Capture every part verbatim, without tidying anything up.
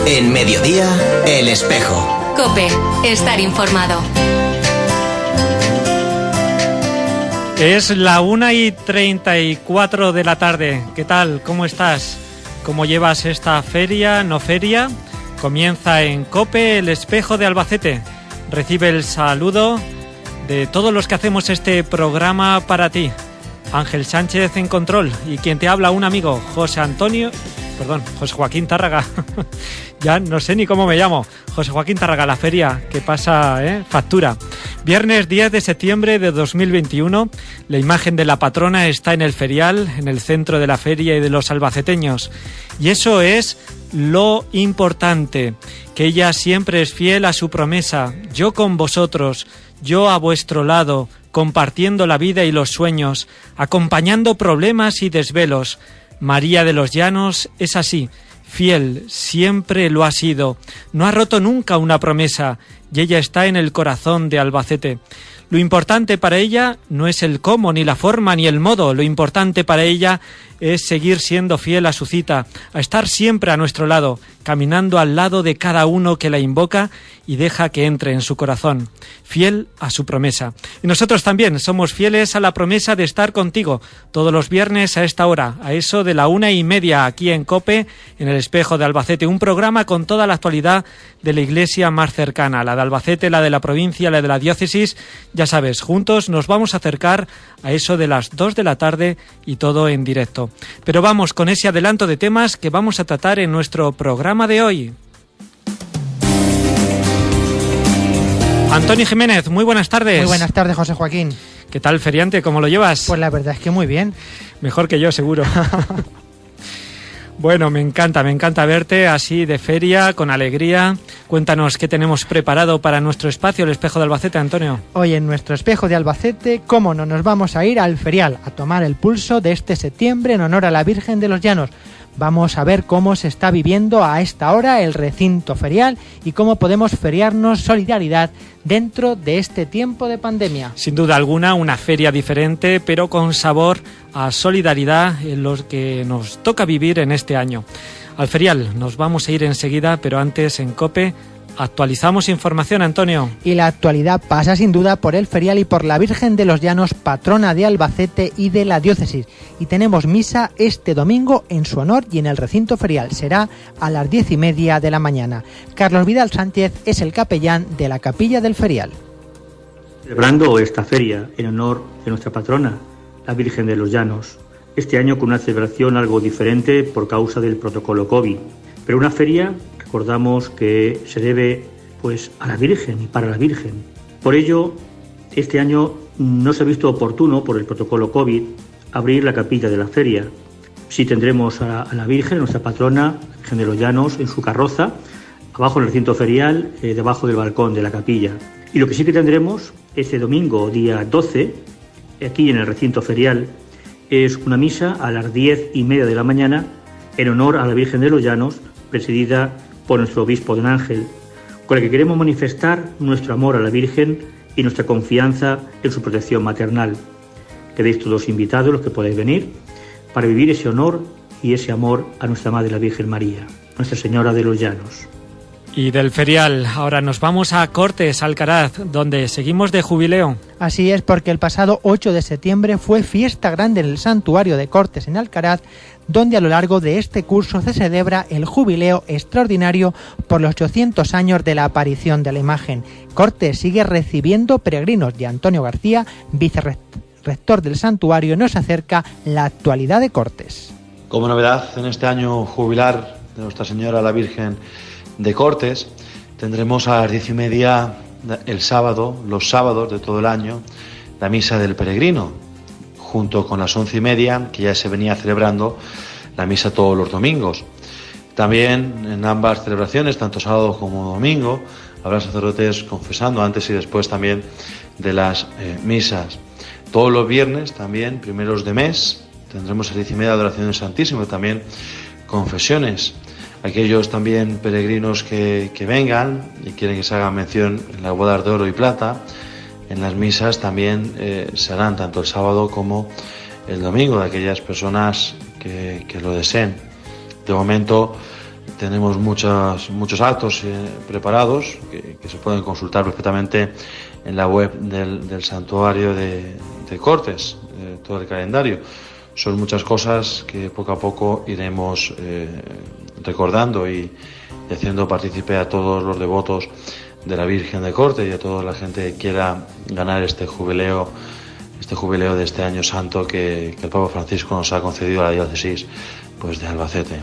En Mediodía, El Espejo. COPE, estar informado. Es la una y treinta y cuatro de la tarde. ¿Qué tal? ¿Cómo estás? ¿Cómo llevas esta feria, no feria? Comienza en COPE, El Espejo de Albacete. Recibe el saludo de todos los que hacemos este programa para ti. Ángel Sánchez en control y quien te habla, un amigo, José Antonio... Perdón, José Joaquín Tárraga. Ya no sé ni cómo me llamo. José Joaquín Tárraga, la feria que pasa, ¿eh? Factura. Viernes diez de septiembre de dos mil veintiuno. La imagen de la patrona está en el ferial, en el centro de la feria y de los albaceteños. Y eso es lo importante, que ella siempre es fiel a su promesa. Yo con vosotros, yo a vuestro lado, compartiendo la vida y los sueños, acompañando problemas y desvelos. María de los Llanos es así, fiel, siempre lo ha sido, no ha roto nunca una promesa y ella está en el corazón de Albacete. Lo importante para ella no es el cómo, ni la forma, ni el modo, lo importante para ella es seguir siendo fiel a su cita, a estar siempre a nuestro lado, caminando al lado de cada uno que la invoca y deja que entre en su corazón, fiel a su promesa. Y nosotros también somos fieles a la promesa de estar contigo todos los viernes a esta hora, a eso de la una y media, aquí en COPE, en El Espejo de Albacete, un programa con toda la actualidad de la iglesia más cercana, la de Albacete, la de la provincia, la de la diócesis. Ya sabes, juntos nos vamos a acercar a eso de las dos de la tarde y todo en directo. Pero vamos con ese adelanto de temas que vamos a tratar en nuestro programa de hoy. Antonio Jiménez, muy buenas tardes. Muy buenas tardes, José Joaquín. ¿Qué tal, feriante? ¿Cómo lo llevas? Pues la verdad es que muy bien. Mejor que yo, seguro. Bueno, me encanta, me encanta verte así de feria, con alegría. Cuéntanos qué tenemos preparado para nuestro espacio, El Espejo de Albacete, Antonio. Hoy en nuestro Espejo de Albacete, cómo no, nos vamos a ir al ferial, a tomar el pulso de este septiembre en honor a la Virgen de los Llanos. Vamos a ver cómo se está viviendo a esta hora el recinto ferial y cómo podemos feriarnos solidaridad dentro de este tiempo de pandemia. Sin duda alguna, una feria diferente, pero con sabor a solidaridad en lo que nos toca vivir en este año. Al ferial nos vamos a ir enseguida, pero antes en COPE actualizamos información, Antonio. Y la actualidad pasa sin duda por el ferial y por la Virgen de los Llanos, patrona de Albacete y de la diócesis. Y tenemos misa este domingo en su honor y en el recinto ferial. Será a las diez y media de la mañana. Carlos Vidal Sánchez es el capellán de la capilla del ferial. Celebrando esta feria en honor de nuestra patrona, la Virgen de los Llanos. Este año con una celebración algo diferente por causa del protocolo COVID. Pero una feria, recordamos que se debe pues a la Virgen y para la Virgen. Por ello, este año no se ha visto oportuno, por el protocolo COVID, abrir la capilla de la feria. Sí tendremos a, a la Virgen, nuestra patrona, la Virgen de los Llanos, en su carroza, abajo en el recinto ferial, eh, debajo del balcón de la capilla. Y lo que sí que tendremos este domingo, día doce, aquí en el recinto ferial, es una misa a las diez y media de la mañana en honor a la Virgen de los Llanos, presidida por nuestro obispo don Ángel, con la que queremos manifestar nuestro amor a la Virgen y nuestra confianza en su protección maternal. Quedéis todos invitados, los que podáis venir, para vivir ese honor y ese amor a nuestra Madre la Virgen María, Nuestra Señora de los Llanos. Y del ferial, ahora nos vamos a Cortes, Alcaraz, donde seguimos de jubileo. Así es, porque el pasado ocho de septiembre fue fiesta grande en el santuario de Cortes en Alcaraz, donde a lo largo de este curso se celebra el jubileo extraordinario por los ochocientos años de la aparición de la imagen. Cortes sigue recibiendo peregrinos y Antonio García, vicerrector del santuario, nos acerca la actualidad de Cortes. Como novedad en este año jubilar de Nuestra Señora la Virgen de Cortes, tendremos a las diez y media el sábado, los sábados de todo el año, la misa del peregrino, junto con las once y media, que ya se venía celebrando la misa todos los domingos. También en ambas celebraciones, tanto sábado como domingo, habrá sacerdotes confesando antes y después también de las eh, misas. Todos los viernes también, primeros de mes, tendremos a las diez y media adoración del Santísimo y también confesiones. Aquellos también peregrinos que, que vengan y quieren que se haga mención en las bodas de oro y plata, en las misas también eh, se harán tanto el sábado como el domingo, de aquellas personas que, que lo deseen. De momento tenemos muchos, muchos actos eh, preparados que, que se pueden consultar perfectamente en la web del, del santuario de, de Cortes, eh, todo el calendario. Son muchas cosas que poco a poco iremos eh, recordando y, y haciendo partícipe a todos los devotos de la Virgen de Cortes y a toda la gente que quiera ganar este jubileo, este jubileo de este año santo que, que el Papa Francisco nos ha concedido a la diócesis pues, de Albacete.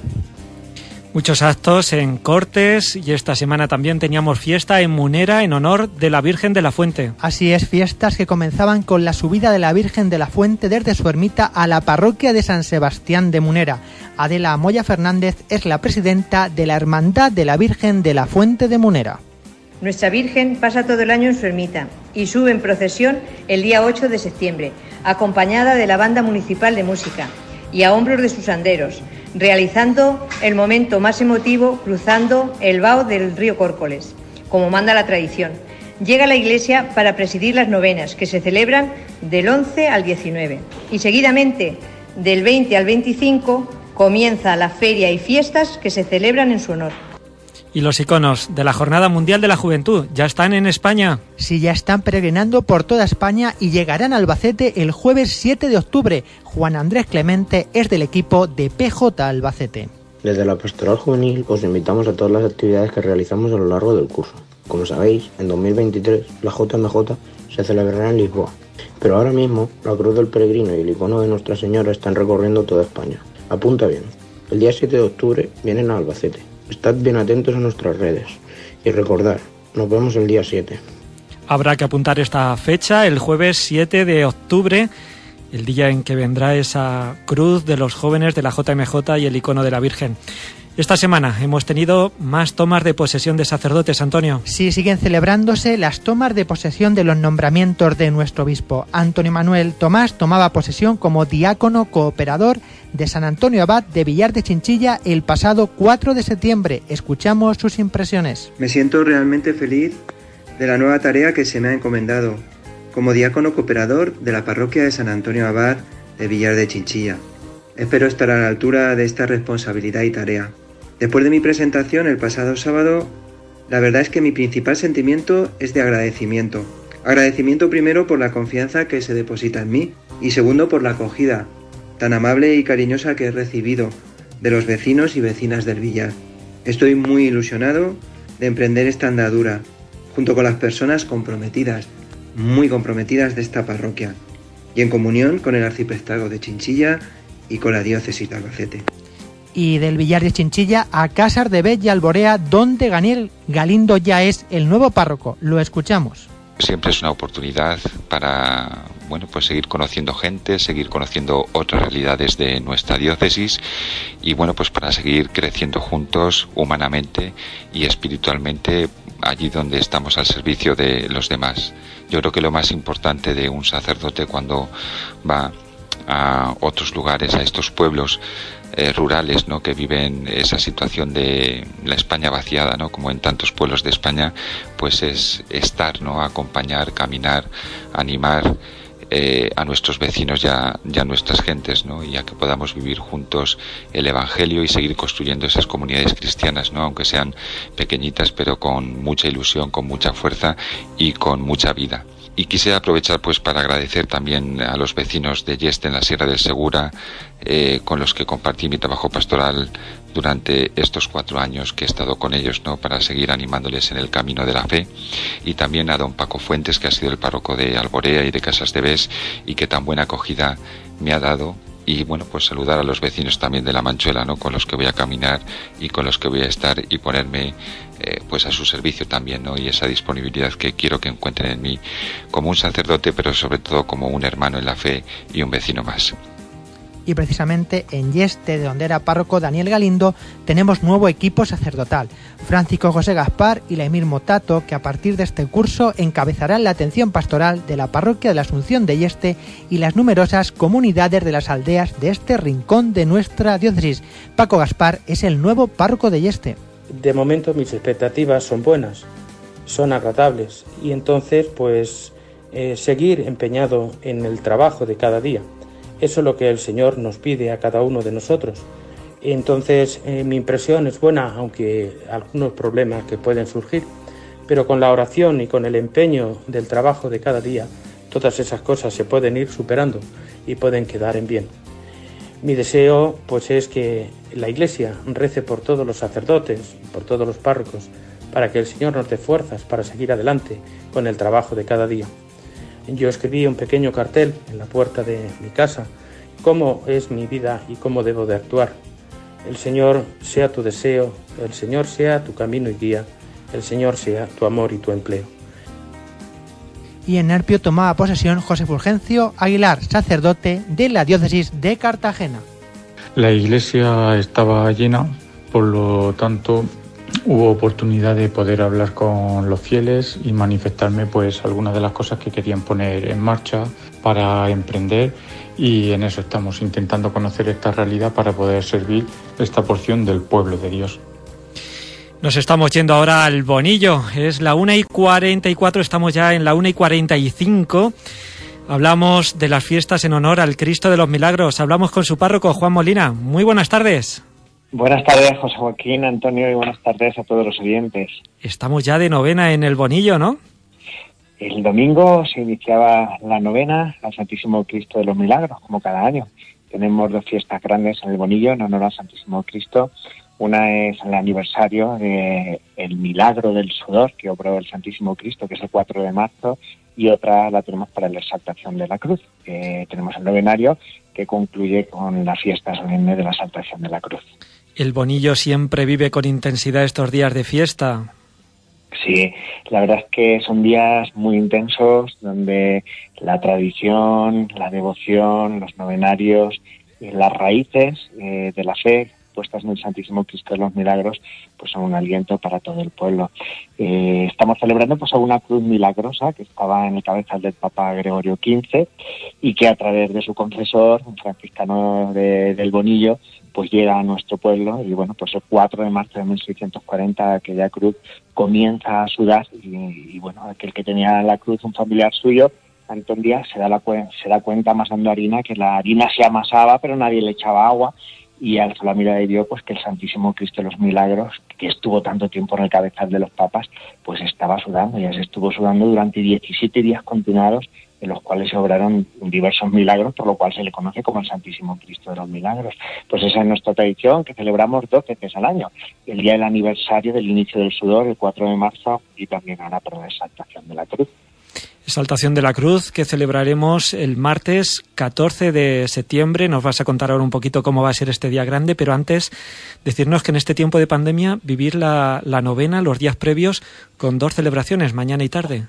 Muchos actos en Cortes y esta semana también teníamos fiesta en Munera en honor de la Virgen de la Fuente. Así es, fiestas que comenzaban con la subida de la Virgen de la Fuente desde su ermita a la parroquia de San Sebastián de Munera. Adela Moya Fernández es la presidenta de la Hermandad de la Virgen de la Fuente de Munera. Nuestra Virgen pasa todo el año en su ermita y sube en procesión el día ocho de septiembre, acompañada de la Banda Municipal de Música y a hombros de sus anderos, realizando el momento más emotivo cruzando el vao del río Córcoles, como manda la tradición. Llega a la iglesia para presidir las novenas, que se celebran del once al diecinueve. Y seguidamente, del veinte al veinticinco, comienza la feria y fiestas que se celebran en su honor. ¿Y los iconos de la Jornada Mundial de la Juventud ya están en España? Sí, ya están peregrinando por toda España y llegarán a Albacete el jueves siete de octubre. Juan Andrés Clemente es del equipo de P J Albacete. Desde la Pastoral Juvenil os invitamos a todas las actividades que realizamos a lo largo del curso. Como sabéis, en dos mil veintitrés la J M J se celebrará en Lisboa, pero ahora mismo la Cruz del Peregrino y el icono de Nuestra Señora están recorriendo toda España. Apunta bien, el día siete de octubre vienen a Albacete. Estad bien atentos a nuestras redes y recordad, nos vemos el día siete. Habrá que apuntar esta fecha, el jueves siete de octubre, el día en que vendrá esa cruz de los jóvenes de la J M J y el icono de la Virgen. Esta semana hemos tenido más tomas de posesión de sacerdotes, Antonio. Sí, siguen celebrándose las tomas de posesión de los nombramientos de nuestro obispo. Antonio Manuel Tomás tomaba posesión como diácono cooperador de San Antonio Abad de Villar de Chinchilla el pasado cuatro de septiembre. Escuchamos sus impresiones. Me siento realmente feliz de la nueva tarea que se me ha encomendado como diácono cooperador de la parroquia de San Antonio Abad de Villar de Chinchilla. Espero estar a la altura de esta responsabilidad y tarea. Después de mi presentación el pasado sábado, la verdad es que mi principal sentimiento es de agradecimiento. Agradecimiento primero por la confianza que se deposita en mí y segundo por la acogida tan amable y cariñosa que he recibido de los vecinos y vecinas del Villar. Estoy muy ilusionado de emprender esta andadura junto con las personas comprometidas, muy comprometidas de esta parroquia y en comunión con el arciprestazgo de Chinchilla y con la diócesis de Albacete. Y del Villar de Chinchilla a Cásar de Bet y Alborea, donde Daniel Galindo ya es el nuevo párroco. Lo escuchamos. Siempre es una oportunidad para, bueno, pues seguir conociendo gente, seguir conociendo otras realidades de nuestra diócesis y, bueno, pues para seguir creciendo juntos humanamente y espiritualmente allí donde estamos al servicio de los demás. Yo creo que lo más importante de un sacerdote cuando va a otros lugares, a estos pueblos eh, rurales, ¿no?, que viven esa situación de la España vaciada, ¿no?, como en tantos pueblos de España, pues es estar, ¿no?, acompañar, caminar, animar eh, a nuestros vecinos y a, y a nuestras gentes, ¿no?, y a que podamos vivir juntos el Evangelio y seguir construyendo esas comunidades cristianas, ¿no?, aunque sean pequeñitas, pero con mucha ilusión, con mucha fuerza y con mucha vida. Y quisiera aprovechar pues para agradecer también a los vecinos de Yeste en la Sierra del Segura, eh, con los que compartí mi trabajo pastoral durante estos cuatro años que he estado con ellos, ¿no?, para seguir animándoles en el camino de la fe, y también a don Paco Fuentes, que ha sido el párroco de Alborea y de Casas de Bes y que tan buena acogida me ha dado. Y bueno, pues saludar a los vecinos también de La Manchuela, ¿no?, con los que voy a caminar y con los que voy a estar y ponerme eh, pues a su servicio también, ¿no?, y esa disponibilidad que quiero que encuentren en mí como un sacerdote, pero sobre todo como un hermano en la fe y un vecino más. Y precisamente en Yeste, de donde era párroco Daniel Galindo, tenemos nuevo equipo sacerdotal. Francisco José Gaspar y Laimir Motato, que a partir de este curso encabezarán la atención pastoral de la parroquia de la Asunción de Yeste y las numerosas comunidades de las aldeas de este rincón de nuestra diócesis. Paco Gaspar es el nuevo párroco de Yeste. De momento mis expectativas son buenas, son agradables, y entonces pues eh, seguir empeñado en el trabajo de cada día. Eso es lo que el Señor nos pide a cada uno de nosotros, Entonces eh, mi impresión es buena, aunque algunos problemas que pueden surgir, pero con la oración y con el empeño del trabajo de cada día, todas esas cosas se pueden ir superando y pueden quedar en bien. Mi deseo pues es que la Iglesia rece por todos los sacerdotes, por todos los párrocos, para que el Señor nos dé fuerzas para seguir adelante con el trabajo de cada día. Yo escribí un pequeño cartel en la puerta de mi casa, cómo es mi vida y cómo debo de actuar. El Señor sea tu deseo, el Señor sea tu camino y guía, el Señor sea tu amor y tu empleo. Y en Nerpio tomaba posesión José Fulgencio Aguilar, sacerdote de la diócesis de Cartagena. La iglesia estaba llena, por lo tanto hubo oportunidad de poder hablar con los fieles y manifestarme pues algunas de las cosas que querían poner en marcha para emprender, y en eso estamos, intentando conocer esta realidad para poder servir esta porción del pueblo de Dios. Nos estamos yendo ahora al Bonillo, es la una y cuarenta y cuatro, estamos ya en la una y cuarenta y cinco. Hablamos de las fiestas en honor al Cristo de los Milagros. Hablamos con su párroco, Juan Molina. Muy buenas tardes. Buenas tardes, José Joaquín, Antonio, y buenas tardes a todos los oyentes. Estamos ya de novena en el Bonillo, ¿no? El domingo se iniciaba la novena al Santísimo Cristo de los Milagros, como cada año. Tenemos dos fiestas grandes en el Bonillo en honor al Santísimo Cristo. Una es el aniversario del milagro del sudor que obró el Santísimo Cristo, que es el cuatro de marzo, y otra la tenemos para la exaltación de la cruz. Eh, tenemos el novenario que concluye con la fiesta solemne de la exaltación de la cruz. ¿El Bonillo siempre vive con intensidad estos días de fiesta? Sí, la verdad es que son días muy intensos donde la tradición, la devoción, los novenarios, las raíces eh, de la fe puestas en el Santísimo Cristo de los Milagros, pues son un aliento para todo el pueblo. Eh, estamos celebrando pues una cruz milagrosa que estaba en el cabezal del Papa Gregorio quince y que a través de su confesor, un franciscano de, del Bonillo, pues llega a nuestro pueblo, y bueno, pues el cuatro de marzo de mil seiscientos cuarenta aquella cruz comienza a sudar y, y bueno, aquel que tenía la cruz, un familiar suyo, Antón Díaz, se da, la, se da cuenta amasando harina que la harina se amasaba pero nadie le echaba agua, y alzó la mirada y vio pues que el Santísimo Cristo de los Milagros, que estuvo tanto tiempo en el cabezal de los papas, pues estaba sudando, ya se estuvo sudando durante diecisiete días continuados, en los cuales se obraron diversos milagros, por lo cual se le conoce como el Santísimo Cristo de los Milagros. Pues esa es nuestra tradición, que celebramos dos veces al año: el día del aniversario del inicio del sudor, el cuatro de marzo, y también ahora por la exaltación de la cruz. Exaltación de la Cruz, que celebraremos el martes catorce de septiembre. Nos vas a contar ahora un poquito cómo va a ser este día grande, pero antes decirnos que en este tiempo de pandemia vivir la, la novena, los días previos, con dos celebraciones, mañana y tarde.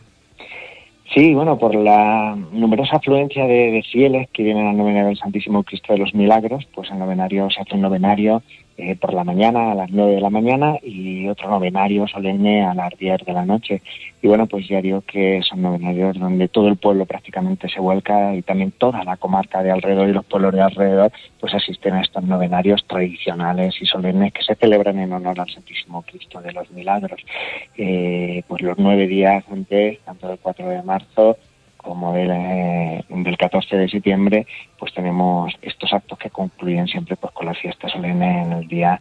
Sí, bueno, por la numerosa afluencia de, de fieles que vienen al novenario del Santísimo Cristo de los Milagros, pues el novenario se hace un novenario eh, por la mañana, a las nueve de la mañana, y otro novenario solemne a las diez de la noche. Y bueno, pues ya digo que son novenarios donde todo el pueblo prácticamente se vuelca, y también toda la comarca de alrededor y los pueblos de alrededor pues asisten a estos novenarios tradicionales y solemnes que se celebran en honor al Santísimo Cristo de los Milagros. Eh, pues los nueve días antes, tanto del cuatro de marzo como del, eh, del catorce de septiembre, pues tenemos estos actos que concluyen siempre pues con la fiesta solemne en el día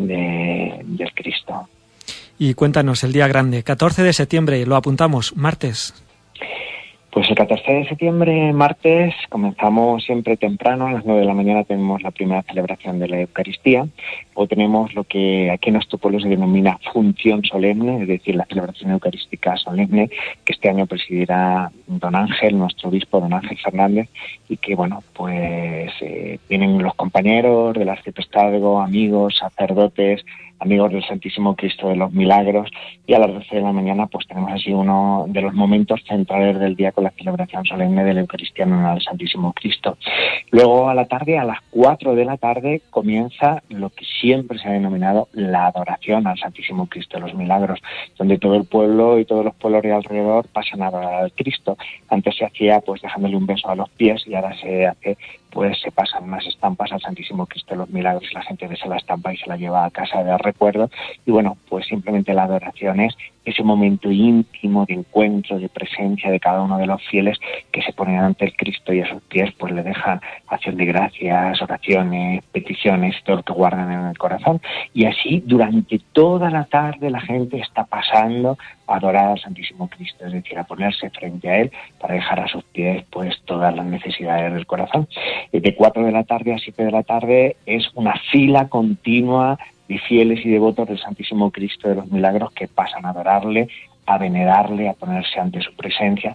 de, del Cristo. Y cuéntanos el día grande, catorce de septiembre, lo apuntamos, martes. Pues el catorce de septiembre, martes, comenzamos siempre temprano, a las nueve de la mañana tenemos la primera celebración de la Eucaristía, o tenemos lo que aquí en nuestro pueblo se denomina función solemne, es decir, la celebración eucarística solemne, que este año presidirá don Ángel, nuestro obispo, don Ángel Fernández, y que, bueno, pues eh, vienen los compañeros del arciprestazgo, amigos, sacerdotes, amigos del Santísimo Cristo de los Milagros, y a las doce de la mañana pues tenemos así uno de los momentos centrales del día con la celebración solemne de la Eucaristía en honor al Santísimo Cristo. Luego a la tarde, a las cuatro de la tarde, comienza lo que siempre se ha denominado la adoración al Santísimo Cristo de los Milagros, donde todo el pueblo y todos los pueblos de alrededor pasan a adorar al Cristo. Antes se hacía pues dejándole un beso a los pies, y ahora se hace pues se pasan unas estampas al Santísimo Cristo de los Milagros y la gente ve la estampa y se la lleva a casa de recuerdo. Y bueno, pues simplemente la adoración es ese momento íntimo de encuentro, de presencia de cada uno de los fieles que se ponen ante el Cristo y a sus pies pues le dejan acción de gracias, oraciones, peticiones, todo lo que guardan en el corazón. Y así durante toda la tarde la gente está pasando a adorar al Santísimo Cristo, es decir, a ponerse frente a Él para dejar a sus pies pues todas las necesidades del corazón. De cuatro de la tarde a siete de la tarde es una fila continua de fieles y devotos del Santísimo Cristo de los Milagros que pasan a adorarle, a venerarle, a ponerse ante su presencia.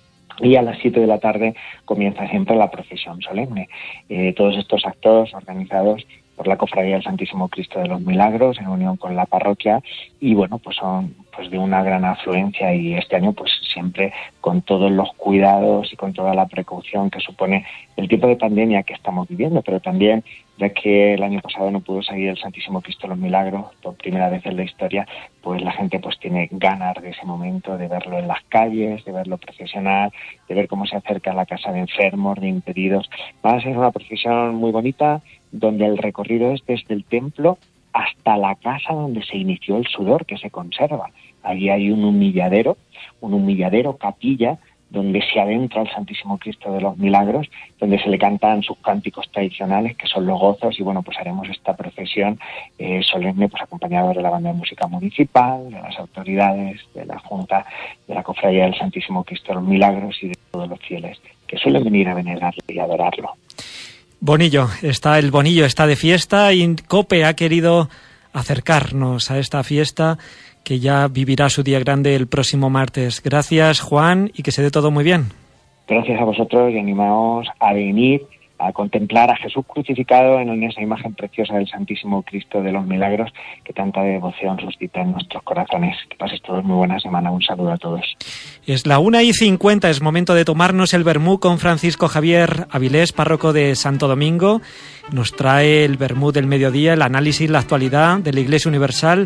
Y a las siete de la tarde comienza siempre la procesión solemne. Eh, todos estos actos organizados por la Cofradía del Santísimo Cristo de los Milagros en unión con la parroquia y bueno, pues son pues de una gran afluencia y este año pues siempre con todos los cuidados y con toda la precaución que supone el tipo de pandemia que estamos viviendo, pero también ya que el año pasado no pudo seguir el Santísimo Cristo de los Milagros por primera vez en la historia, pues la gente pues tiene ganas de ese momento, de verlo en las calles, de verlo procesionar, de ver cómo se acerca a la casa de enfermos, de impedidos. Va a ser una procesión muy bonita, donde el recorrido es desde el templo hasta la casa donde se inició el sudor, que se conserva. Allí hay un humilladero, un humilladero, capilla, donde se adentra el Santísimo Cristo de los Milagros, donde se le cantan sus cánticos tradicionales, que son los gozos, y bueno, pues haremos esta procesión eh, solemne, pues acompañados de la banda de música municipal, de las autoridades, de la Junta, de la Cofradía del Santísimo Cristo de los Milagros y de todos los fieles que suelen venir a venerarle y adorarlo. Bonillo, está el Bonillo, está de fiesta y COPE ha querido acercarnos a esta fiesta que ya vivirá su día grande el próximo martes. Gracias, Juan, y que se dé todo muy bien. Gracias a vosotros y animaos a venir a contemplar a Jesús crucificado en esa imagen preciosa del Santísimo Cristo de los Milagros que tanta devoción suscita en nuestros corazones. Que paséis todos muy buena semana. Un saludo a todos. Es la una y cincuenta, es momento de tomarnos el vermú con Francisco Javier Avilés, párroco de Santo Domingo. Nos trae el vermú del mediodía, el análisis, la actualidad de la Iglesia Universal.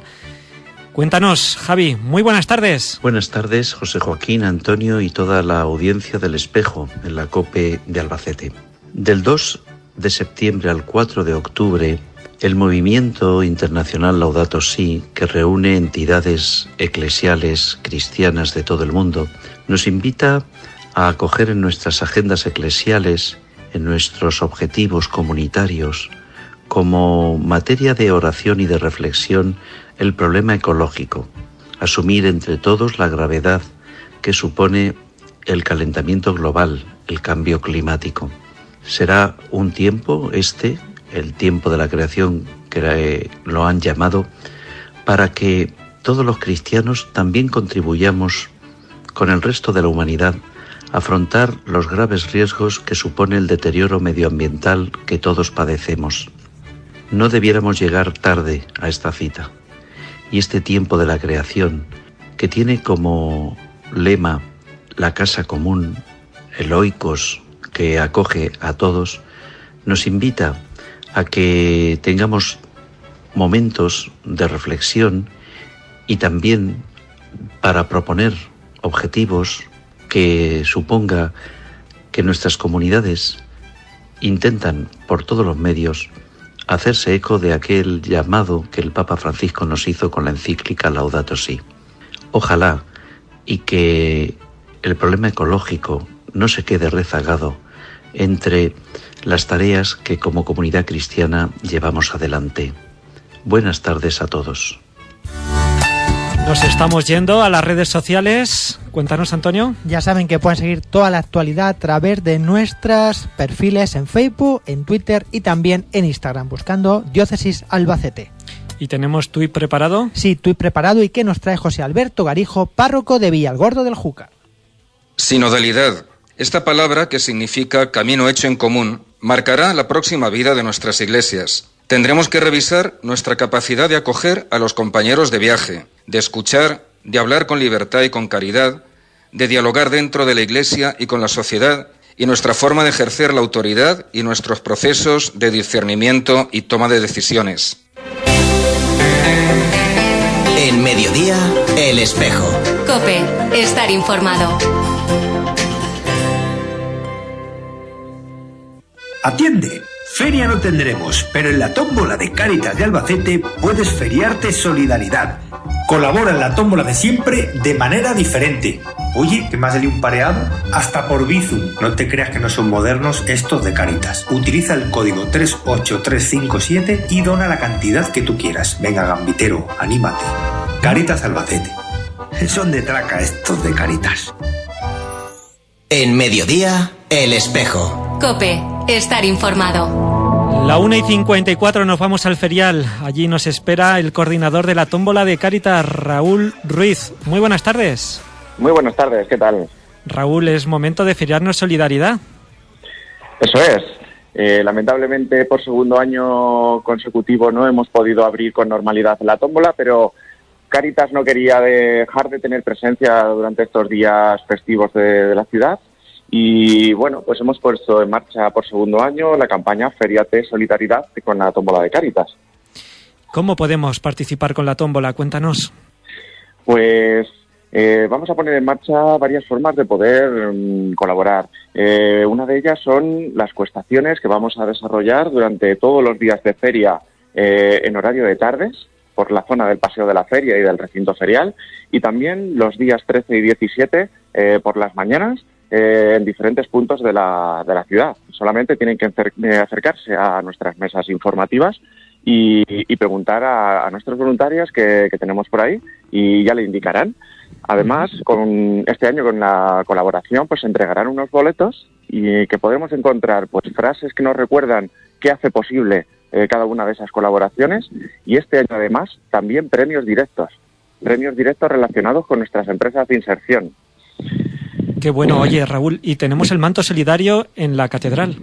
Cuéntanos, Javi, muy buenas tardes. Buenas tardes, José Joaquín, Antonio y toda la audiencia del Espejo en la COPE de Albacete. Del dos de septiembre al cuatro de octubre, el movimiento internacional Laudato Si, que reúne entidades eclesiales cristianas de todo el mundo, nos invita a acoger en nuestras agendas eclesiales, en nuestros objetivos comunitarios, como materia de oración y de reflexión, el problema ecológico, asumir entre todos la gravedad que supone el calentamiento global, el cambio climático. Será un tiempo, este, el tiempo de la creación que lo han llamado, para que todos los cristianos también contribuyamos con el resto de la humanidad a afrontar los graves riesgos que supone el deterioro medioambiental que todos padecemos. No debiéramos llegar tarde a esta cita. Y este tiempo de la creación, que tiene como lema la casa común, el oikos, que acoge a todos, nos invita a que tengamos momentos de reflexión y también para proponer objetivos que suponga que nuestras comunidades intentan por todos los medios hacerse eco de aquel llamado que el Papa Francisco nos hizo con la encíclica Laudato Si. Ojalá y que el problema ecológico no se quede rezagado entre las tareas que como comunidad cristiana llevamos adelante. Buenas tardes a todos. Nos estamos yendo a las redes sociales. Cuéntanos, Antonio. Ya saben que pueden seguir toda la actualidad a través de nuestros perfiles en Facebook, en Twitter y también en Instagram, buscando Diócesis Albacete. ¿Y tenemos tuit preparado? Sí, tuit preparado y que nos trae José Alberto Garijo, párroco de Villalgordo del Júcar. Sinodalidad. Esta palabra, que significa camino hecho en común, marcará la próxima vida de nuestras iglesias. Tendremos que revisar nuestra capacidad de acoger a los compañeros de viaje, de escuchar, de hablar con libertad y con caridad, de dialogar dentro de la Iglesia y con la sociedad, y nuestra forma de ejercer la autoridad y nuestros procesos de discernimiento y toma de decisiones. En Mediodía, El Espejo. COPE, estar informado. Atiende. Feria no tendremos, pero en la tómbola de Cáritas de Albacete puedes feriarte solidaridad. Colabora en la tómbola de siempre de manera diferente. Oye, ¿que me ha salido un pareado? Hasta por Bizum. No te creas que no son modernos estos de Cáritas. Utiliza el código tres ocho tres cinco siete y dona la cantidad que tú quieras. Venga, gambitero, anímate. Cáritas Albacete. Son de traca estos de Cáritas. En Mediodía, El Espejo. COPE. Estar informado. La una y cincuenta y cuatro nos vamos al ferial. Allí nos espera el coordinador de la tómbola de Cáritas, Raúl Ruiz. Muy buenas tardes. Muy buenas tardes, ¿qué tal? Raúl, es momento de feriarnos solidaridad. Eso es. Eh, lamentablemente, por segundo año consecutivo no hemos podido abrir con normalidad la tómbola, pero Cáritas no quería dejar de tener presencia durante estos días festivos de, de la ciudad. Y bueno, pues hemos puesto en marcha por segundo año la campaña Feriate Solidaridad con la tómbola de Cáritas. ¿Cómo podemos participar con la tómbola? Cuéntanos. Pues eh, vamos a poner en marcha varias formas de poder um, colaborar. Eh, una de ellas son las cuestaciones que vamos a desarrollar durante todos los días de feria eh, en horario de tardes, por la zona del Paseo de la Feria y del recinto ferial, y también los días trece y diecisiete eh, por las mañanas, Eh, en diferentes puntos de la, de la ciudad. Solamente tienen que acercarse a nuestras mesas informativas y, y preguntar a, a nuestros voluntarios que, que tenemos por ahí y ya le indicarán. Además, con este año con la colaboración, pues se entregarán unos boletos y que podremos encontrar pues frases que nos recuerdan qué hace posible eh, cada una de esas colaboraciones, y este año además también premios directos, premios directos relacionados con nuestras empresas de inserción. Qué bueno. Oye, Raúl, y tenemos el manto solidario en la catedral.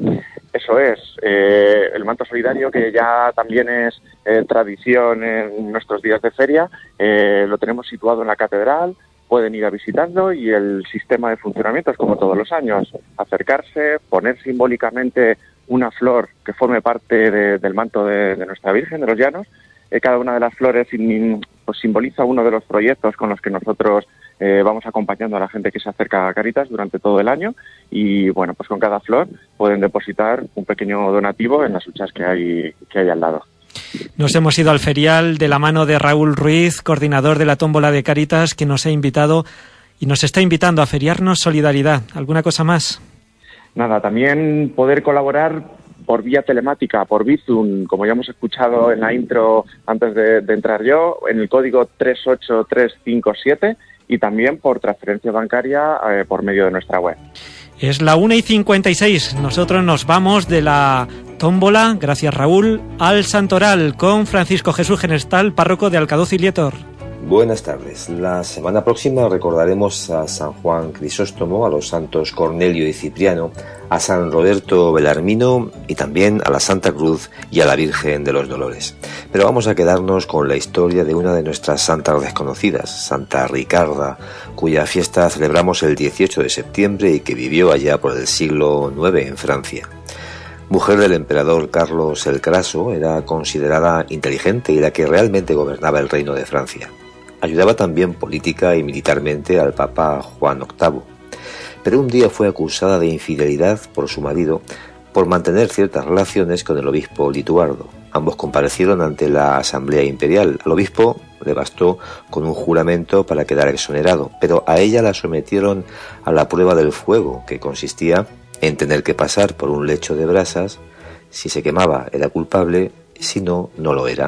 Eso es, eh, el manto solidario, que ya también es eh, tradición en nuestros días de feria, eh, lo tenemos situado en la catedral, pueden ir a visitarlo, y el sistema de funcionamiento es como todos los años: acercarse, poner simbólicamente una flor que forme parte de, del manto de, de nuestra Virgen de los Llanos. Eh, cada una de las flores pues, simboliza uno de los proyectos con los que nosotros Eh, vamos acompañando a la gente que se acerca a Cáritas durante todo el año, y bueno, pues con cada flor pueden depositar un pequeño donativo en las huchas que hay, que hay al lado. Nos hemos ido al ferial de la mano de Raúl Ruiz, coordinador de la tómbola de Cáritas, que nos ha invitado y nos está invitando a feriarnos solidaridad. ¿Alguna cosa más? Nada, también poder colaborar por vía telemática, por Bizum, como ya hemos escuchado en la intro antes de, de entrar yo, en el código tres ocho tres cinco siete, y también por transferencia bancaria eh, por medio de nuestra web. Es la una y cincuenta y seis. Nosotros nos vamos de la tómbola, gracias Raúl, al Santoral con Francisco Jesús Genestal, párroco de Alcadoz y Lietor. Buenas tardes. La semana próxima recordaremos a San Juan Crisóstomo, a los santos Cornelio y Cipriano, a San Roberto Belarmino y también a la Santa Cruz y a la Virgen de los Dolores. Pero vamos a quedarnos con la historia de una de nuestras santas desconocidas, Santa Ricarda, cuya fiesta celebramos el dieciocho de septiembre y que vivió allá por el siglo nueve en Francia. Mujer del emperador Carlos el Craso, era considerada inteligente y la que realmente gobernaba el reino de Francia. Ayudaba también política y militarmente al Papa Juan octavo, pero un día fue acusada de infidelidad por su marido por mantener ciertas relaciones con el obispo Lituardo. Ambos comparecieron ante la Asamblea Imperial. Al obispo le bastó con un juramento para quedar exonerado, pero a ella la sometieron a la prueba del fuego, que consistía en tener que pasar por un lecho de brasas. Si se quemaba era culpable, si no, no lo era.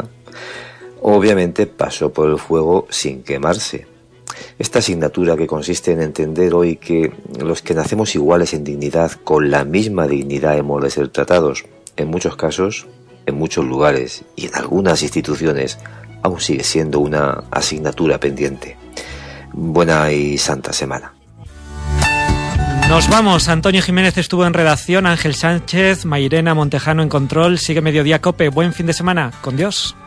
Obviamente pasó por el fuego sin quemarse. Esta asignatura, que consiste en entender hoy que los que nacemos iguales en dignidad, con la misma dignidad hemos de ser tratados, en muchos casos, en muchos lugares y en algunas instituciones, aún sigue siendo una asignatura pendiente. Buena y santa semana. Nos vamos. Antonio Jiménez estuvo en redacción, Ángel Sánchez, Mairena Montejano en control. Sigue Mediodía COPE. Buen fin de semana. Con Dios.